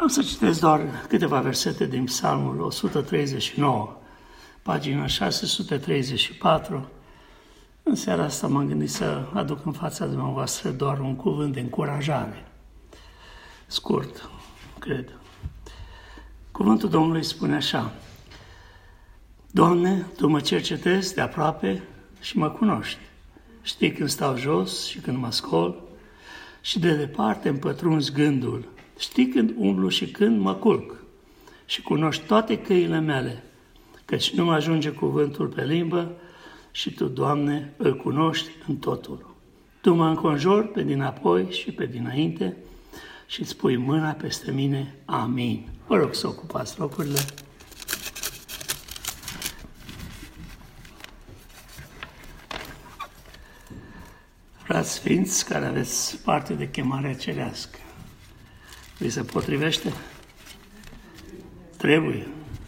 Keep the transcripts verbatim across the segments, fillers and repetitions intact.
Am să citesc doar câteva versete din Psalmul o sută treizeci și nouă, pagina șase sute treizeci și patru. În seara asta m-am gândit să aduc în fața dumneavoastră doar un cuvânt de încurajare. Scurt, cred. Cuvântul Domnului spune așa: Doamne, Tu mă cercetezi de aproape și mă cunoști. Știi când stau jos și când mă scol și de departe îmi pătrunzi gândul. Știi când umblu și când mă culc și cunoști toate căile mele, căci nu mă ajunge cuvântul pe limbă și Tu, Doamne, îl cunoști în totul. Tu mă înconjori pe dinapoi și pe dinainte și îți pui mâna peste mine. Amin. Vă rog să ocupați locurile. Frați sfinți care aveți parte de chemarea cerească, vi se potrivește? Trebuie.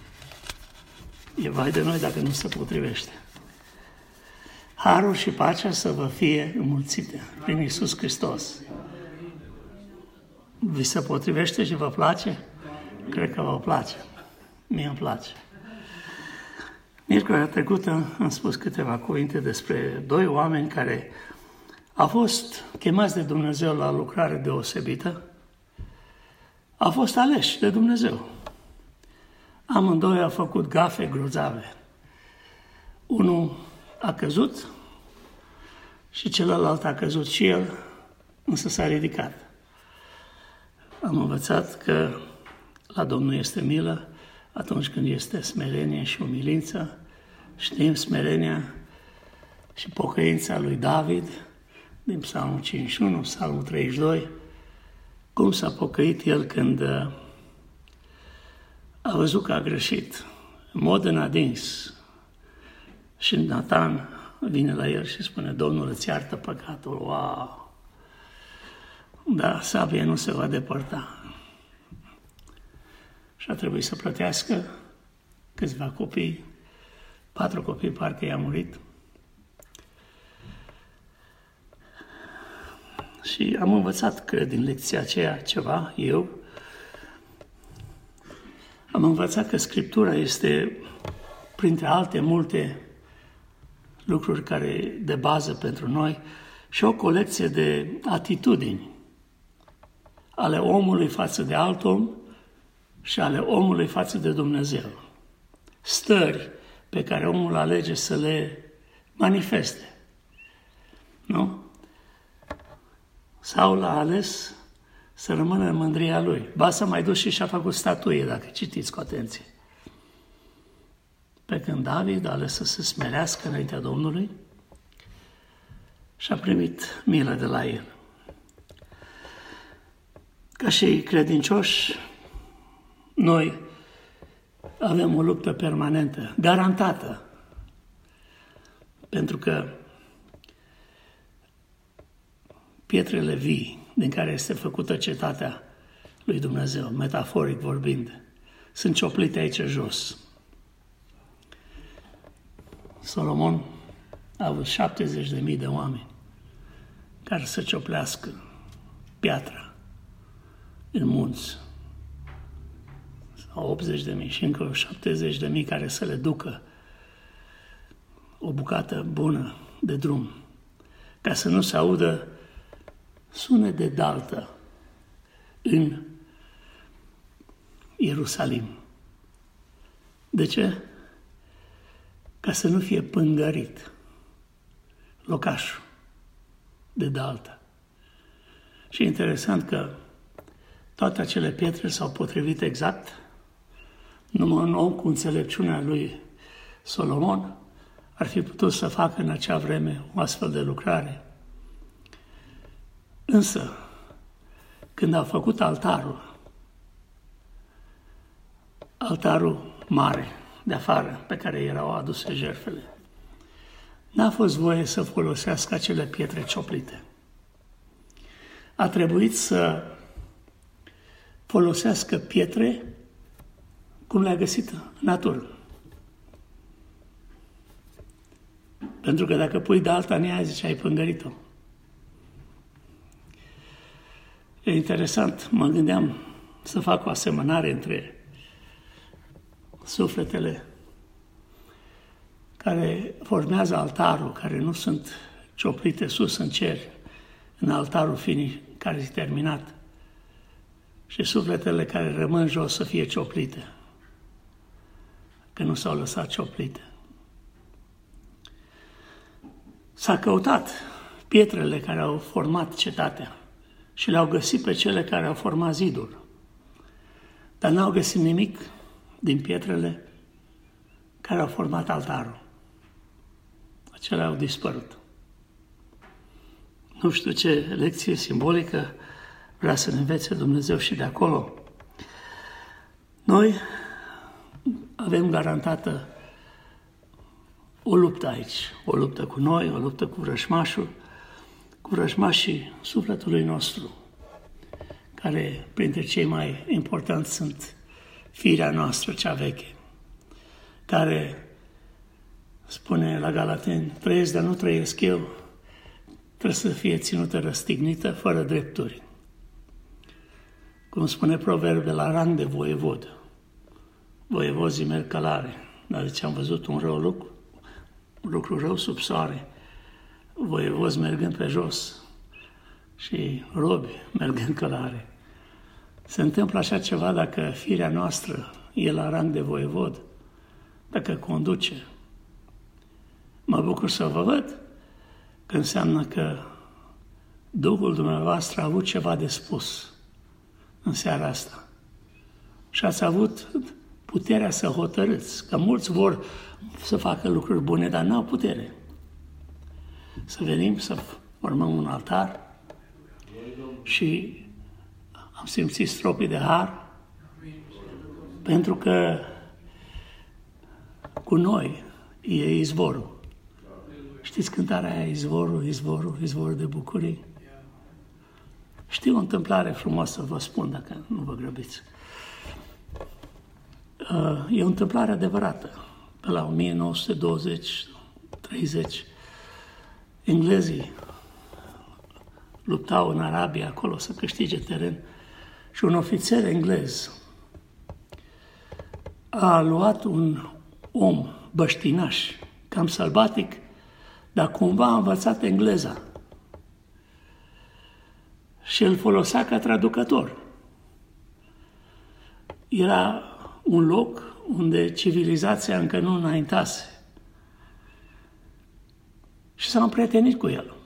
E vai de noi dacă nu se potrivește. Harul și pacea să vă fie înmulțite prin Iisus Hristos. Vi se potrivește și vă place? Cred că vă place. Mie îmi place. Miercurea trecută am spus câteva cuvinte despre doi oameni care au fost chemați de Dumnezeu la o lucrare deosebită. Au fost aleși de Dumnezeu. Amândoi au făcut gafe grozave. Unul a căzut și celălalt a căzut și el, însă s-a ridicat. Am învățat că la Domnul este milă atunci când este smerenie și umilință. Știm smerenia și pocăința lui David din Psalmul cincizeci și unu, Psalmul treizeci și doi, cum s-a pocăit el când a văzut că a greșit, în mod înadins. Și Natan vine la el și spune: Domnul îți iartă păcatul. Wow! Dar sabia nu se va depărta. Și a trebuit să plătească câțiva copii, patru copii parcă i-a murit. Și am învățat, cred, din lecția aceea ceva, eu. Am învățat că Scriptura este, printre alte multe lucruri care de bază pentru noi, și o colecție de atitudini ale omului față de alt om și ale omului față de Dumnezeu. Stări pe care omul alege să le manifeste. Nu? Saul a ales să rămână în mândria lui. Ba s-a mai dus și și-a făcut statuie, dacă citiți cu atenție. Pe când David a ales să se smerească înaintea Domnului și a primit milă de la el. Ca și credincioși, noi avem o luptă permanentă, garantată, pentru că pietrele vii din care este făcută cetatea lui Dumnezeu, metaforic vorbind, sunt cioplite aici jos. Solomon a avut șaptezeci de mii de oameni care să cioplească piatra în munți. Sau optzeci de mii și încă șaptezeci de mii care să le ducă o bucată bună de drum, ca să nu se audă sunet de daltă în Ierusalim. De ce? Ca să nu fie pângărit locașul de daltă. Și e interesant că toate acele pietre s-au potrivit exact. Numai un om cu înțelepciunea lui Solomon ar fi putut să facă în acea vreme o astfel de lucrare. Însă, când a făcut altarul, altarul mare de afară, pe care erau aduse jertfele, n-a fost voie să folosească acele pietre cioplite. A trebuit să folosească pietre cum le-a găsit în natură. Pentru că dacă pui de alta în ea, zice, ai pângărit-o. E interesant, mă gândeam să fac o asemănare între sufletele care formează altarul, care nu sunt cioplite sus în cer, în altarul finii care e terminat, și sufletele care rămân jos să fie cioplite, că nu s-au lăsat cioplite. S-a căutat pietrele care au format cetatea și le-au găsit pe cele care au format zidul, dar n-au găsit nimic din pietrele care au format altarul. Acelea au dispărut. Nu știu ce lecție simbolică vrea să ne învețe Dumnezeu și de acolo. Noi avem garantată o luptă aici, o luptă cu noi, o luptă cu vrăjmașul, cu vrăjmașii sufletului nostru, care printre cei mai importanți sunt firea noastră, cea veche, care spune la Galateni, trăiesc, dar nu trăiesc eu, trebuie să fie ținută răstignită, fără drepturi. Cum spune proverbe, la rang de voievod. Voievozii merg călare, dar de ce am văzut un rău lucru, lucru rău sub soare, voievozi mergând pe jos și robi mergând călare. Se întâmplă așa ceva dacă firea noastră e la rang de voievod, dacă conduce. Mă bucur să vă văd, că înseamnă că Duhul dumneavoastră a avut ceva de spus în seara asta. Și ați avut puterea să hotărâți, că mulți vor să facă lucruri bune, dar n-au putere. Să venim, să formăm un altar și am simțit stropii de har, pentru că cu noi e izvorul. Știți cântarea aia, izvorul, izvorul, izvorul de bucurii? Știu o întâmplare frumoasă, vă spun, dacă nu vă grăbiți. E o întâmplare adevărată. Pe la o mie nouă sute douăzeci treizeci, englezii luptau în Arabia acolo să câștige teren și un ofițer englez a luat un om băștinaș, cam sălbatic, dar cumva a învățat engleza și îl folosea ca traducător. Era un loc unde civilizația încă nu înaintase și s-a împrietenit cu el.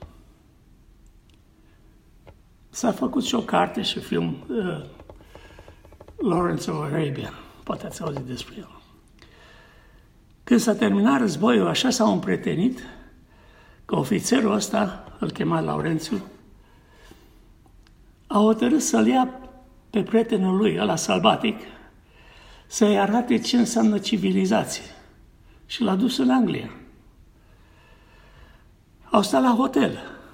S-a făcut și o carte și film, uh, Lawrence of Arabia, poate ați auzit despre el. Când s-a terminat războiul, așa s-au împrietenit că ofițerul ăsta, îl chema Laurențiu, a hotărât să-l ia pe prietenul lui, ăla sălbatic, să-i arate ce înseamnă civilizație. Și l-a dus în Anglia. Au stat la hotel.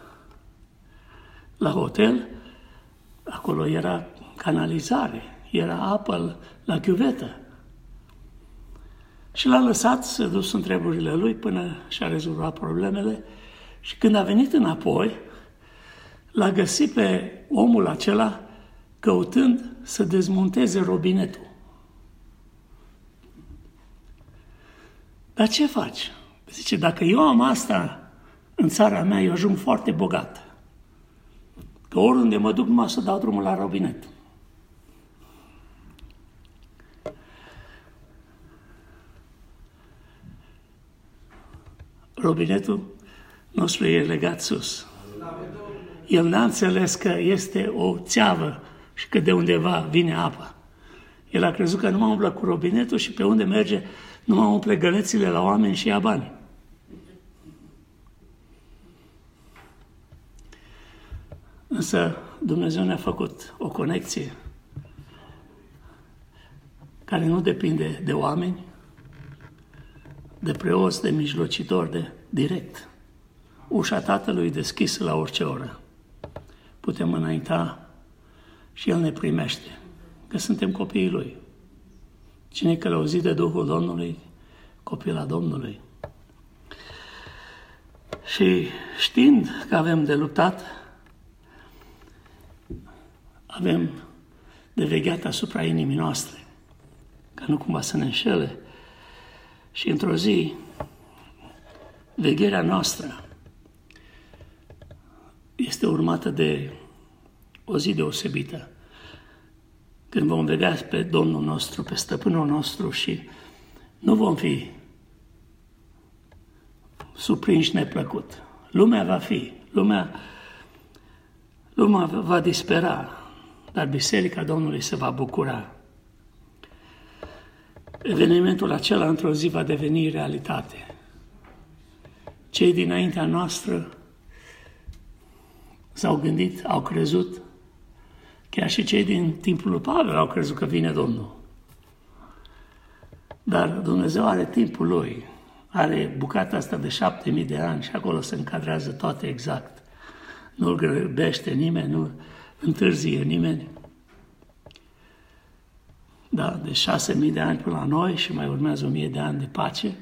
La hotel, acolo era canalizare, era apă la chiuvetă. Și l-a lăsat să dus în treburile lui până și-a rezolvat problemele. Și când a venit înapoi, l-a găsit pe omul acela căutând să dezmonteze robinetul. Dar ce faci? Zice, dacă eu am asta în țara mea, eu ajung foarte bogat. Că oriunde mă duc, numai să dau drumul la robinet. Robinetul nostru e legat sus. El n-a înțeles că este o țeavă și că de undeva vine apa. El a crezut că nu mă umblă cu robinetul și pe unde merge nu mă umple gălețile la oameni și ia bani. Însă Dumnezeu ne-a făcut o conexie care nu depinde de oameni, de preoți, de mijlocitori, de direct. Ușa Tatălui deschisă la orice oră. Putem înainta și El ne primește, că suntem copiii Lui. Cine e călăuzit de Duhul Domnului, copil al Domnului. Și știind că avem de luptat, avem de vegheat asupra inimii noastre, ca nu cumva să ne înșele. Și într-o zi, vegherea noastră este urmată de o zi deosebită, când vom vedea pe Domnul nostru, pe Stăpânul nostru și nu vom fi surprinși neplăcut. Lumea va fi, lumea, lumea va dispera, dar Biserica Domnului se va bucura. Evenimentul acela într-o zi va deveni realitate. Cei dinaintea noastră s-au gândit, au crezut, chiar și cei din timpul lui Pavel au crezut că vine Domnul. Dar Dumnezeu are timpul Lui, are bucata asta de șapte mii de ani și acolo se încadrează toate exact. Nu-l grăbește nimeni, nu întârzie nimeni. Da, de șase mii de ani până la noi și mai urmează o mie de ani de pace.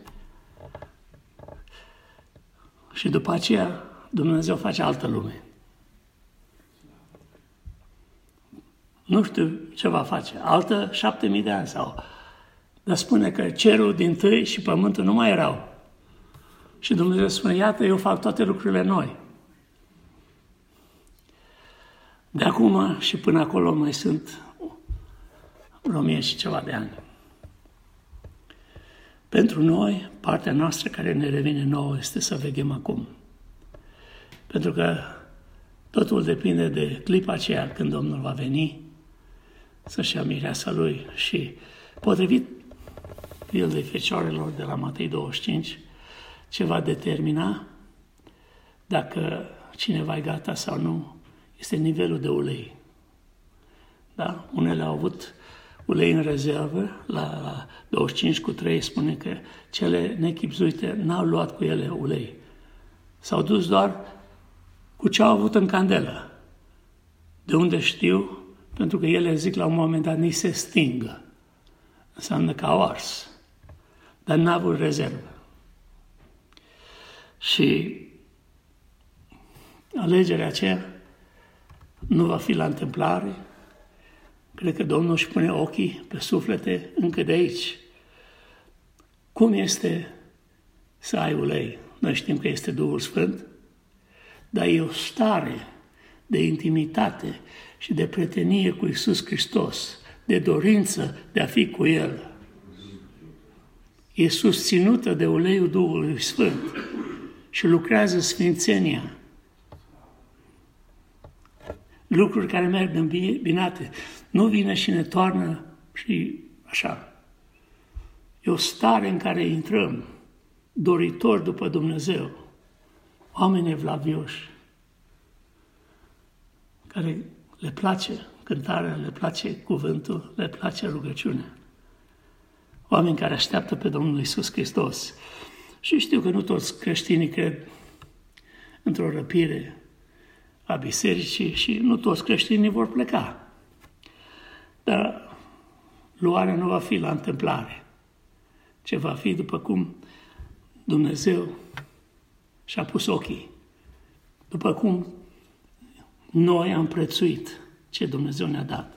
Și după aceea Dumnezeu face altă lume. Nu știu ce va face, altă șapte mii de ani sau... Dar spune că cerul din tâi și pământul nu mai erau. Și Dumnezeu spune, iată, eu fac toate lucrurile noi. De acum și până acolo mai sunt vreo mie și ceva de ani. Pentru noi, partea noastră care ne revine nouă este să veghem acum. Pentru că totul depinde de clipa aceea când Domnul va veni să-și ia mireasa Lui și potrivit pildei fecioarelor de la Matei douăzeci și cinci, ce va determina dacă cineva e gata sau nu, este nivelul de ulei. Da? Unele au avut ulei în rezervă, la douăzeci și cinci cu trei spune că cele nechipzuite n-au luat cu ele ulei. S-au dus doar cu ce au avut în candelă. De unde știu? Pentru că ele zic la un moment dat, ni se stingă. Înseamnă că au ars. Dar n-a avut rezervă. Și alegerea aceea nu va fi la întâmplare. Cred că Domnul își pune ochii pe suflete încă de aici. Cum este să ai ulei? Noi știm că este Duhul Sfânt, dar e o stare de intimitate și de prietenie cu Iisus Hristos, de dorință de a fi cu El. E susținută de uleiul Duhului Sfânt și lucrează sfințenia. Lucruri care merg îmbinate. Nu vine și ne toarnă și așa. E o stare în care intrăm, doritori după Dumnezeu, oameni evlavioși, care le place cântarea, le place cuvântul, le place rugăciunea. Oameni care așteaptă pe Domnul Iisus Hristos. Și știu că nu toți creștinii cred într-o răpire a bisericii și nu toți creștinii vor pleca. Dar luarea nu va fi la întâmplare, ce va fi după cum Dumnezeu și-a pus ochii, după cum noi am prețuit ce Dumnezeu ne-a dat.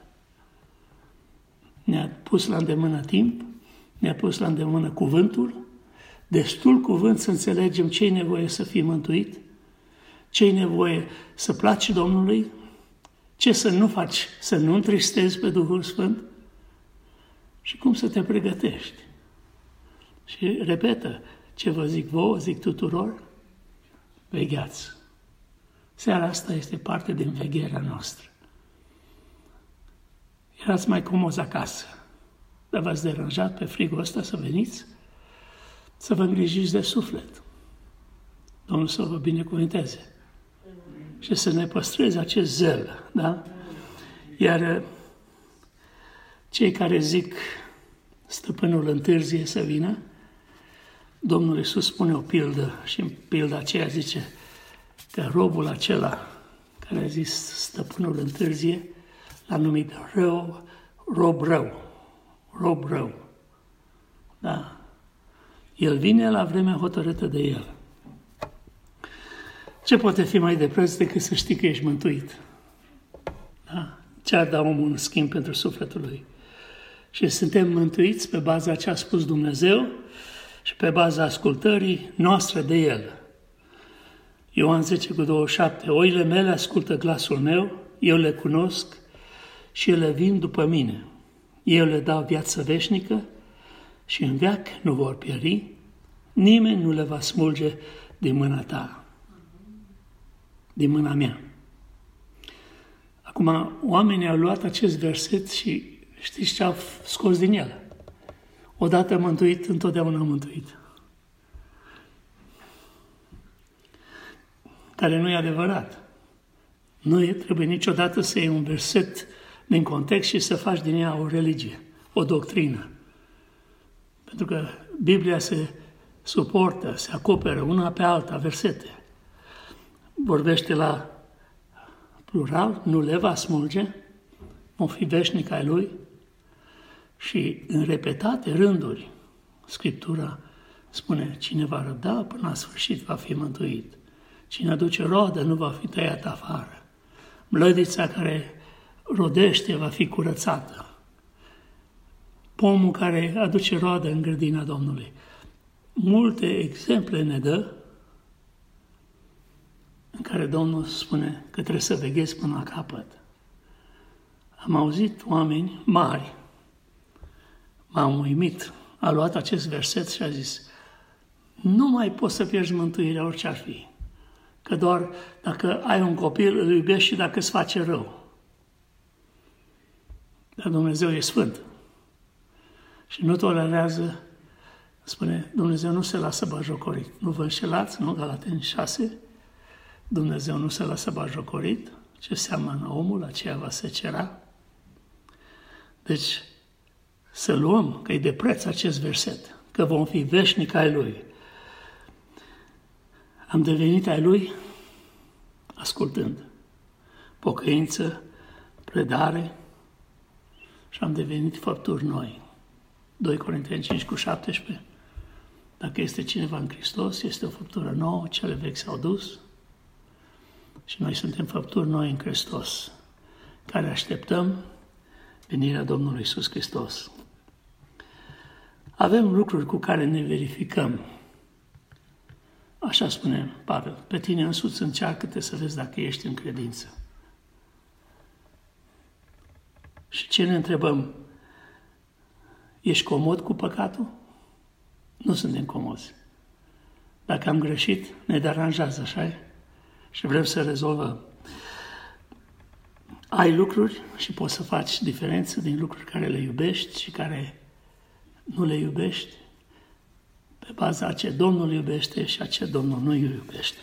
Ne-a pus la îndemână timp, ne-a pus la îndemână cuvântul, destul cuvânt să înțelegem ce-i nevoie să fii mântuit, ce-i nevoie să placi Domnului, ce să nu faci, să nu întristezi pe Duhul Sfânt și cum să te pregătești. Și repetă, ce vă zic vouă, zic tuturor, vegheați. Seara asta este parte din vegherea noastră. Erați mai comozi acasă, dar v-ați deranjat pe frigul ăsta să veniți, să vă îngrijiți de suflet. Domnul să vă binecuvânteze și să ne păstreze acest zel, da? Iar cei care zic stăpânul întârzie să vină, Domnul Iisus spune o pildă și în pilda aceea zice că robul acela care a zis stăpânul întârzie l-a numit rău, rob rău, rob rău. Da? El vine la vremea hotărâtă de el. Ce poate fi mai de preț decât să știi că ești mântuit? Da? Ce ar da omul în schimb pentru sufletul lui? Și suntem mântuiți pe baza ce a spus Dumnezeu și pe baza ascultării noastre de El. Ioan zece cu douăzeci și șapte. Oile mele ascultă glasul meu, eu le cunosc și ele vin după mine. Eu le dau viață veșnică și în veac nu vor pieri, nimeni nu le va smulge din mâna ta, din mâna mea. Acum, oamenii au luat acest verset și știți ce au scos din el? Odată mântuit, întotdeauna mântuit. Care nu e adevărat. Nu trebuie niciodată să iei un verset din context și să faci din ea o religie, o doctrină. Pentru că Biblia se suportă, se acoperă una pe alta, versete. Vorbește la plural, nu le va smulge, vom fi veșnic ai Lui. Și în repetate rânduri, Scriptura spune, cine va răbda până la sfârșit va fi mântuit. Cine aduce rodă nu va fi tăiat afară. Mlădița care rodește va fi curățată. Pomul care aduce roadă în grădina Domnului. Multe exemple ne dă în care Domnul spune că trebuie să veghezi până la capăt. Am auzit oameni mari, m-am uimit, a luat acest verset și a zis, nu mai poți să pierzi mântuirea orice ar fi, că doar dacă ai un copil îl iubești și dacă îți face rău. Dar Dumnezeu e sfânt și nu tolerează, spune, Dumnezeu nu se lasă bajocorit. Nu vă înșelați, nu? Galateni șase, Dumnezeu nu se lasă bajocorit, ce seamănă omul, aceea va secera. Deci, să luăm că e de preț acest verset, că vom fi veșnici ai Lui. Am devenit ai Lui ascultând, pocăință, predare și am devenit făpturi noi. doi Corinteni cinci cu șaptesprezece. Dacă este cineva în Hristos, este o făptură nouă, cele vechi s-au dus și noi suntem făpturi noi în Hristos, care așteptăm venirea Domnului Iisus Hristos. Avem lucruri cu care ne verificăm. Așa spune Pavel, pe tine însuți încearcă-te să vezi dacă ești în credință. Și ce ne întrebăm? Ești comod cu păcatul? Nu suntem comozi. Dacă am greșit, ne deranjează, așa și vrem să rezolvăm. Ai lucruri și poți să faci diferență din lucruri care le iubești și care nu le iubești, pe baza a ce Domnul iubește și a ce Domnul nu iubește.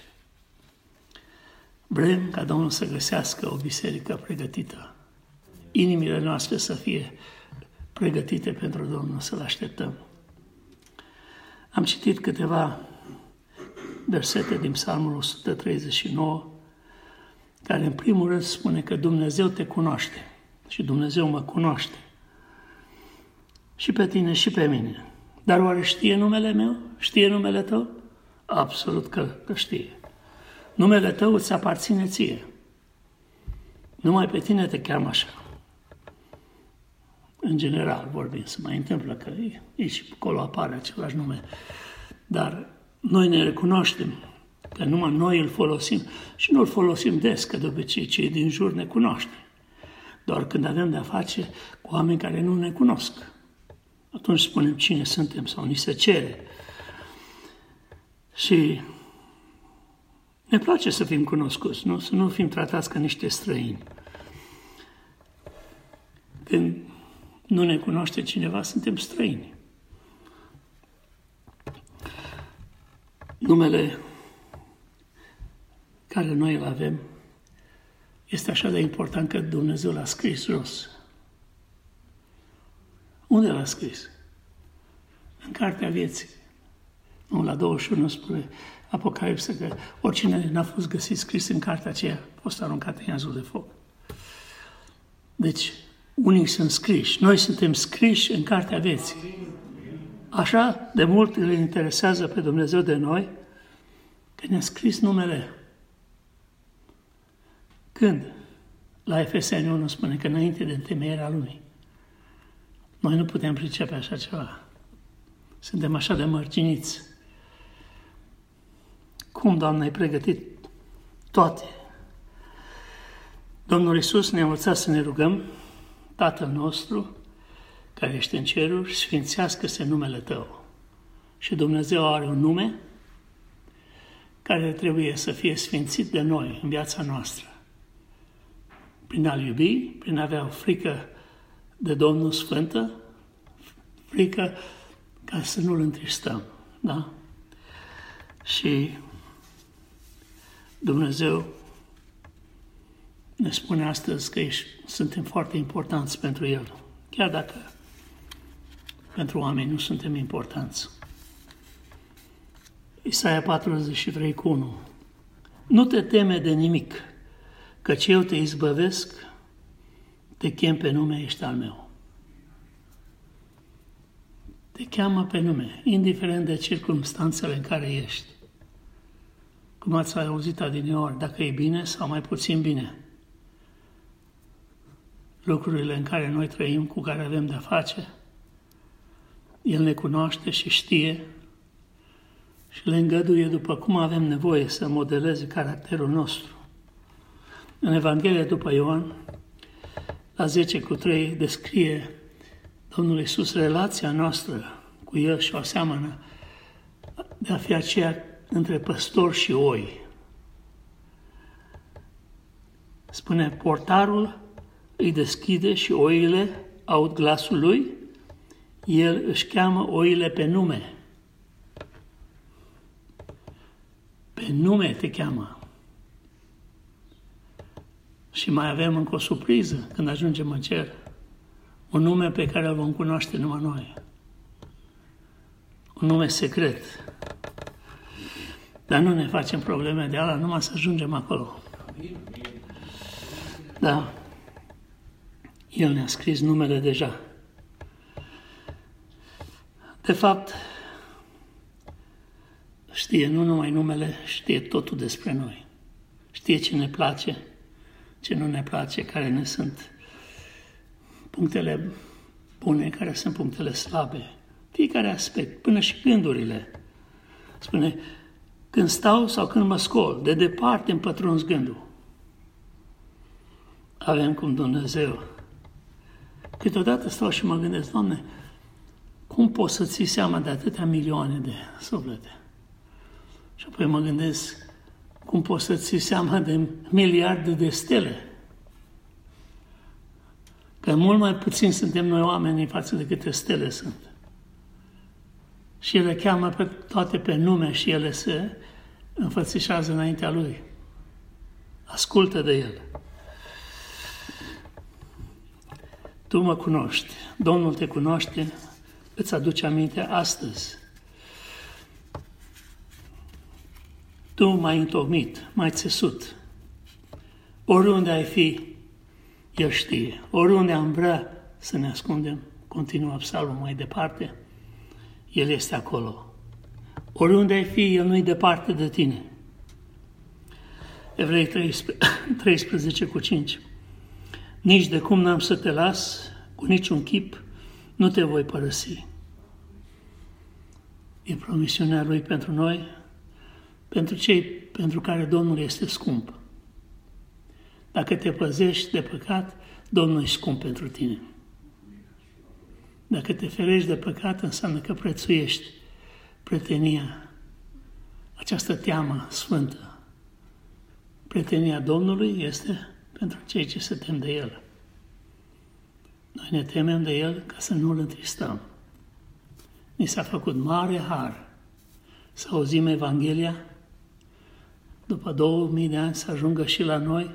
Vrem ca Domnul să găsească o biserică pregătită. Inimile noastre să fie pregătite pentru Domnul, să-L așteptăm. Am citit câteva versete din Psalmul o sută treizeci și nouă, care în primul rând spune că Dumnezeu te cunoaște și Dumnezeu mă cunoaște. Și pe tine și pe mine. Dar oare știe numele meu? Știe numele tău? Absolut că, că știe. Numele tău îți aparține ție. Numai pe tine te cheamă așa. În general vorbim, se mai întâmplă că aici acolo apare același nume. Dar noi ne recunoaștem că numai noi îl folosim și nu îl folosim des, că de obicei cei din jur ne cunoaște. Doar când avem de-a face cu oameni care nu ne cunosc. Atunci spunem cine suntem sau ni se cere. Și ne place să fim cunoscuți, nu? Să nu fim tratați ca niște străini. Când nu ne cunoaște cineva, suntem străini. Numele care noi îl avem este așa de important că Dumnezeu l-a scris jos. Unde l-a scris? În Cartea Vieții. Nu, la douăzeci și unu spune Apocalipsa că oricine n-a fost găsit scris în cartea aceea a fost aruncat în iazul de foc. Deci, unii sunt scriși. Noi suntem scriși în Cartea Vieții. Așa de mult îl interesează pe Dumnezeu de noi că ne-a scris numele. Când? La Efeseni unu spune că înainte de întemeierea lumii. Noi nu putem pricepe așa ceva. Suntem așa de mărginiți. Cum, Doamne, ai pregătit toate? Domnul Iisus ne-a învățat să ne rugăm: Tatăl nostru, care ești în ceruri, sfințească-se numele Tău. Și Dumnezeu are un nume care trebuie să fie sfințit de noi în viața noastră. Prin a-L iubi, prin a avea o frică de Domnul Sfântă, frică ca să nu-L întristăm. Da? Și Dumnezeu ne spune astăzi că ești, suntem foarte importanți pentru El, chiar dacă pentru oameni nu suntem importanți. Isaia patruzeci și trei cu unu. Nu te teme de nimic, căci eu te izbăvesc, te chem pe nume, ești al meu. Te cheamă pe nume, indiferent de circumstanțele în care ești. Cum ați auzit adineori, dacă e bine sau mai puțin bine. Lucrurile în care noi trăim, cu care avem de-a face, El ne cunoaște și știe și le îngăduie după cum avem nevoie să modeleze caracterul nostru. În Evanghelia după Ioan, la zece cu trei, descrie Domnul Iisus relația noastră cu El și o aseamănă de a fi aceea între păstori și oi. Spune, portarul îi deschide și oile aud glasul lui, El își cheamă oile pe nume. Pe nume te cheamă. Și mai avem încă o surpriză când ajungem în cer. Un nume pe care îl vom cunoaște numai noi. Un nume secret. Dar nu ne facem probleme de ala, numai să ajungem acolo. Da. El ne-a scris numele deja. De fapt, știe nu numai numele, știe totul despre noi. Știe ce ne place, ce nu ne place, care ne sunt punctele bune, care sunt punctele slabe. Fiecare aspect, până și gândurile. Spune, când stau sau când mă scol, de departe îmi pătrunzi gândul. Avem cum Dumnezeu. Câteodată stau și mă gândesc, Doamne, cum poți să ții seama de atâtea milioane de suflete? Și apoi mă gândesc, cum poți să ții seama de miliarde de stele? Că mult mai puțin suntem noi oamenii față de câte stele sunt. Și ele cheamă pe toate pe nume și ele se înfățișează înaintea Lui. Ascultă de El. Tu mă cunoști, Domnul te cunoaște, îți aduce aminte astăzi. Tu m-ai întocmit, m-ai țesut. Oriunde ai fi, El știe. Oriunde am vrea să ne ascundem, continuă Psalmul mai departe, El este acolo. Oriunde ai fi, El nu-i departe de tine. Evrei treisprezece cu cinci. Nici de cum n-am să te las, cu niciun chip nu te voi părăsi. E promisiunea Lui pentru noi, pentru cei pentru care Domnul este scump. Dacă te păzești de păcat, Domnul e scump pentru tine. Dacă te ferești de păcat, înseamnă că prețuiești prietenia, această teamă sfântă. Prietenia Domnului este pentru cei ce se tem de El. Noi ne temem de El ca să nu-L întristăm. Ni s-a făcut mare har să auzim Evanghelia, după două mii de ani să ajungă și la noi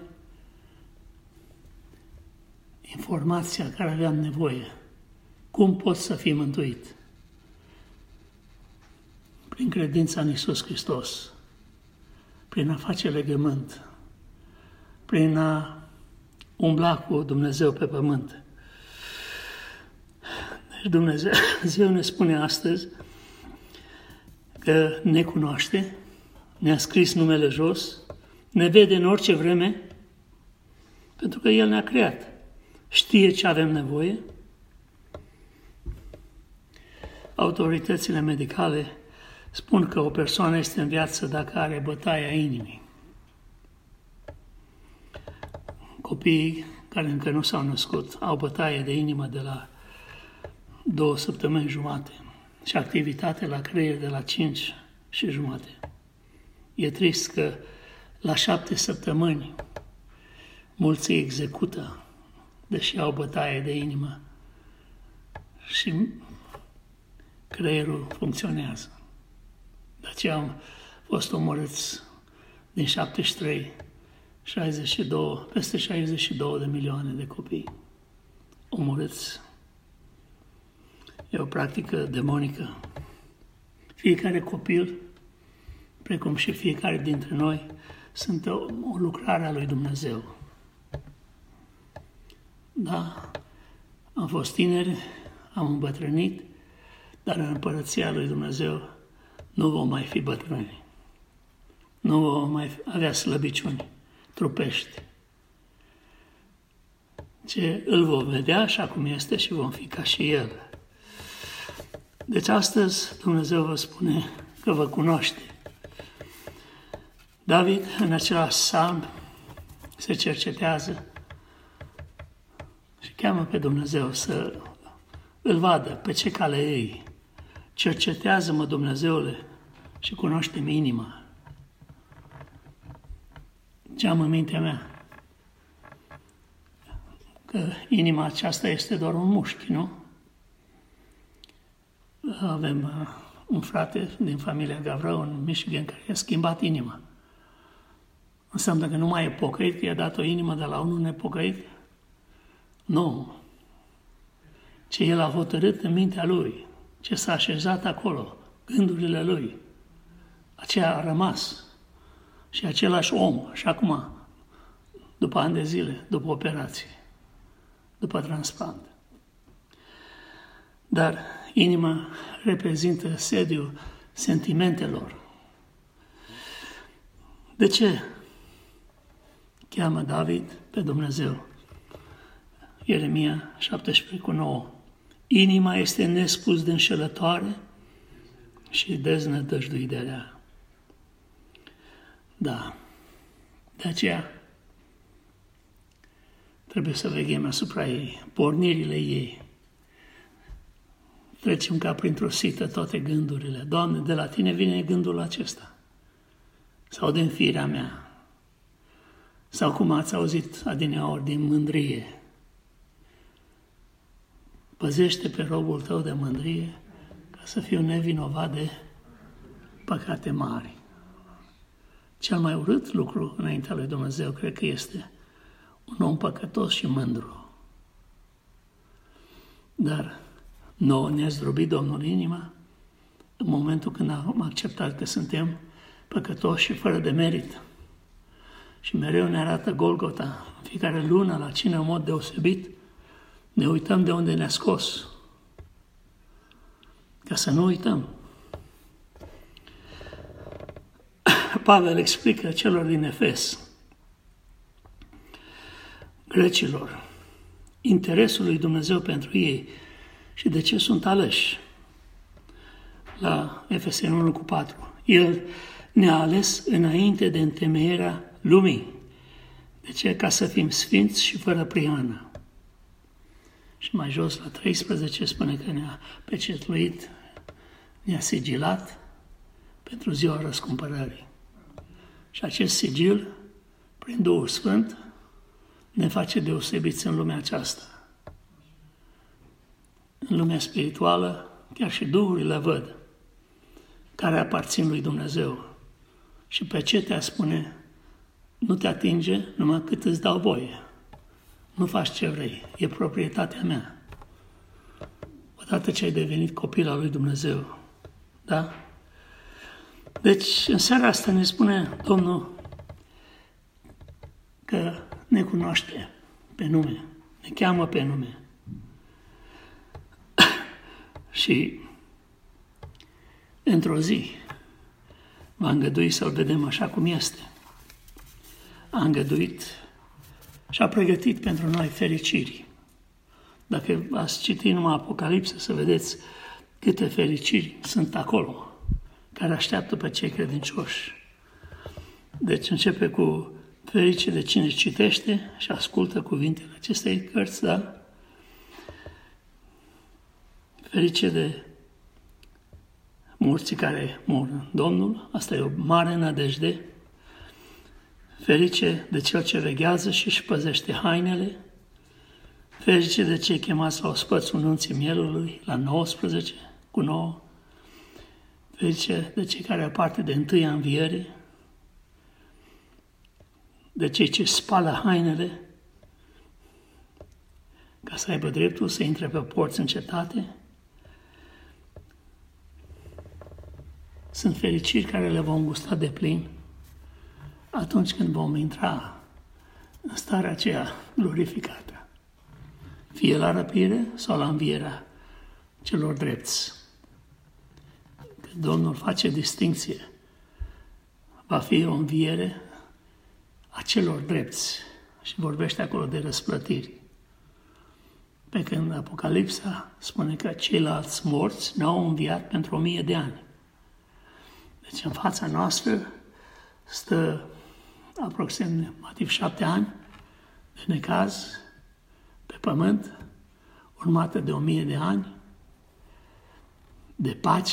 informația care aveam nevoie. Cum poți să fii mântuit? Prin credința în Iisus Hristos, prin a face legământ, prin a umbla cu Dumnezeu pe pământ. Deci Dumnezeu ne spune astăzi că ne cunoaște, ne-a scris numele jos, ne vede în orice vreme, Pentru că El ne-a creat. Știe ce avem nevoie. Autoritățile medicale spun că o persoană este în viață dacă are bătaia inimii. Copiii care încă nu s-au născut au bătaie de inimă de la două săptămâni jumate și activitate la creier de la cinci și jumate. E trist că la șapte săptămâni mulți îi execută, deși au bătaie de inimă și creierul funcționează. De aceea am fost omorâți din șaptezeci și trei, șaizeci și doi, peste șaizeci și două de milioane de copii omorâți. E o practică demonică. Fiecare copil, precum și fiecare dintre noi, sunt o, o lucrare a lui Dumnezeu. Da, am fost tineri, am îmbătrânit, dar în împărăția lui Dumnezeu nu vom mai fi bătrâni. Nu vom mai avea slăbiciuni trupești. Ce îl vom vedea așa cum este și vom fi ca și El. Deci astăzi Dumnezeu vă spune că vă cunoaște. David, în același psalm, se cercetează și cheamă pe Dumnezeu să îl vadă pe ce cale ei. Cercetează-mă, Dumnezeule, și cunoaște-mi inima. Ce am în mintea mea? Că inima aceasta este doar un mușchi, nu? Avem uh, un frate din familia Gavrău în Michigan care i-a schimbat inima. Înseamnă că nu mai e pocăit, i-a dat o inimă de la unul nepocăit? Nu. Ce el a hotărât în mintea lui, ce s-a așezat acolo, gândurile lui, aceea a rămas. Și același om, și acum, după ani de zile, după operație, după transplant. Dar inima reprezintă sediul sentimentelor. De ce cheamă David pe Dumnezeu? Ieremia șaptesprezece cu nouă. Inima este nespus de înșelătoare și deznădăjduit de rea. Da, de aceea trebuie să veghem asupra ei, pornirile ei. Trecem ca printr-o sită toate gândurile. Doamne, de la Tine vine gândul acesta. Sau din firea mea. Sau cum ați auzit adineaori, din mândrie. Păzește pe robul Tău de mândrie ca să fiu nevinovat de păcate mari. Cel mai urât lucru înaintea lui Dumnezeu, cred că este un om păcătos și mândru. Dar nouă ne-a zdrobit Domnul inima în momentul când am acceptat că suntem păcătoși și fără de merit. Și mereu ne arată Golgota. În fiecare lună, la cină, în mod deosebit, ne uităm de unde ne-a scos. Ca să nu uităm. Pavel explică celor din Efes, grecilor, interesul lui Dumnezeu pentru ei și de ce sunt aleși. La Efeseni unu cu patru. El ne-a ales înainte de întemeierea lumii. De ce? Ca să fim sfinți și fără prihană. Și mai jos, la treisprezece, spune că ne-a pecetluit, ne-a sigilat pentru ziua răscumpărării. Și acest sigil, prin Duhul Sfânt, ne face deosebiți în lumea aceasta. În lumea spirituală, chiar și duhurile văd, care aparțin lui Dumnezeu. Și pecetea spune, nu te atinge numai cât îți dau voie. Nu faci ce vrei, e proprietatea mea. Odată ce ai devenit copil al lui Dumnezeu, da? Deci, în seara asta ne spune Domnul că ne cunoaște pe nume, ne cheamă pe nume. Și într-o zi va îngădui să-L vedem așa cum este. A îngăduit și a pregătit pentru noi fericiri. Dacă ați citit numai Apocalipsa, să vedeți câte fericiri sunt acolo, care așteaptă pe cei credincioși. Deci începe cu ferice de cine citește și ascultă cuvintele acestei cărți, da? Ferice de morții care mor în Domnul, asta e o mare nădejde. Ferice de cel ce veghează și își păzește hainele. Ferice de cei chemați la ospățul nunții mielului, la nouăsprezece, cu nouă. Ferice de cei care au parte de întâia înviere. De cei ce spală hainele, ca să aibă dreptul să intre pe porți în cetate. Sunt fericiri care le vom gusta de plin atunci când vom intra în starea aceea glorificată, fie la răpire sau la învierea celor drepți. Că Domnul face distincție. Va fi o înviere a celor drepți și vorbește acolo de răsplătiri. Pe când Apocalipsa spune că ceilalți morți n-au înviat pentru o mie de ani. Deci în fața noastră stă aproximativ șapte ani de necaz pe pământ, urmată de o mie de ani de pace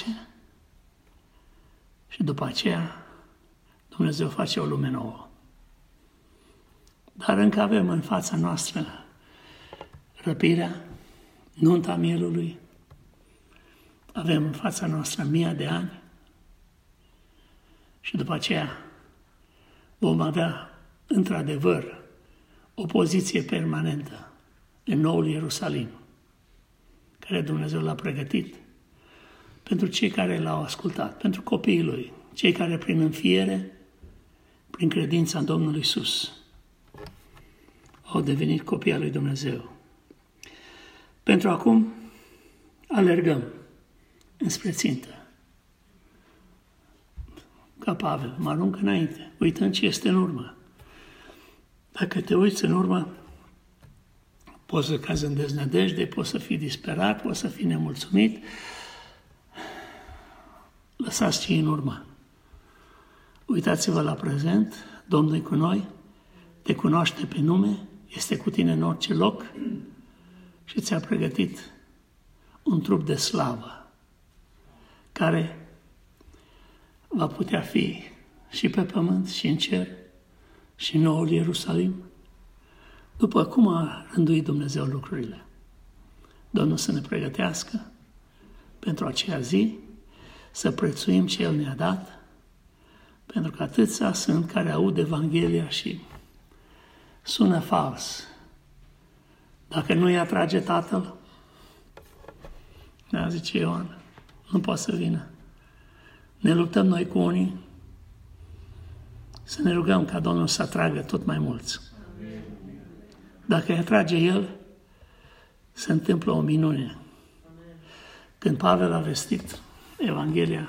și după aceea Dumnezeu face o lume nouă. Dar încă avem în fața noastră răpirea, nunta mielului, avem în fața noastră mii de ani și după aceea vom avea într-adevăr o poziție permanentă în noul Ierusalim, care Dumnezeu l-a pregătit pentru cei care l-au ascultat, pentru copiii Lui, cei care prin înfiere, prin credința în Domnul Iisus, au devenit copii al lui Dumnezeu. Pentru acum alergăm înspre țintă. Ca Pavel, mă arunc înainte, uitând ce este în urmă. Dacă te uiți în urmă, poți să cazi în deznădejde, poți să fii disperat, poți să fii nemulțumit. Lăsați ce e în urmă. Uitați-vă la prezent, Domnul e cu noi, te cunoaște pe nume, este cu tine în orice loc și ți-a pregătit un trup de slavă care va putea fi și pe pământ și în cer și în noul Ierusalim, după cum a rânduit Dumnezeu lucrurile. Domnul să ne pregătească pentru aceea zi, să prețuim ce El ne-a dat, pentru că atâția sunt care aud Evanghelia și sună fals. Dacă nu-i atrage Tatăl, da, zice Ioan, nu poate să vină. Ne luptăm noi cu unii, să ne rugăm ca Domnul să atragă tot mai mulți. Dacă îi atrage El, se întâmplă o minune. Când Pavel a vestit Evanghelia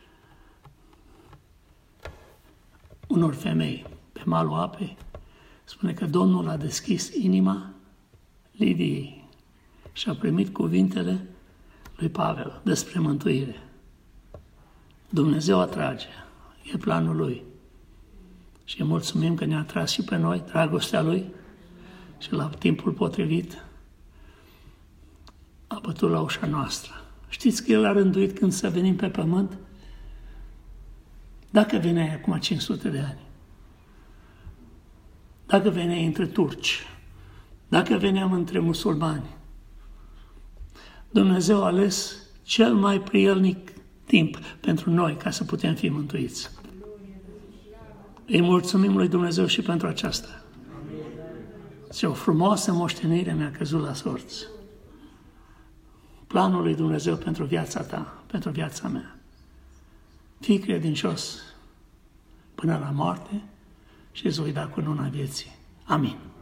unor femei pe malul apei, spune că Domnul a deschis inima Lidiei și a primit cuvintele lui Pavel despre mântuire. Dumnezeu atrage, e planul Lui. Și îi mulțumim că ne-a atras și pe noi dragostea Lui și la timpul potrivit a bătut la ușa noastră. Știți că El a rânduit când să venim pe pământ? Dacă veneai acum cinci sute de ani, dacă veneai între turci, dacă veneam între musulmani, Dumnezeu a ales cel mai prielnic timp pentru noi ca să putem fi mântuiți. Îi mulțumim lui Dumnezeu și pentru aceasta. Ce o frumoasă moștenire mi-a căzut la sorți. Planul lui Dumnezeu pentru viața ta, pentru viața mea. Fii credincios până la moarte și îți voi da cununa vieții. Amin.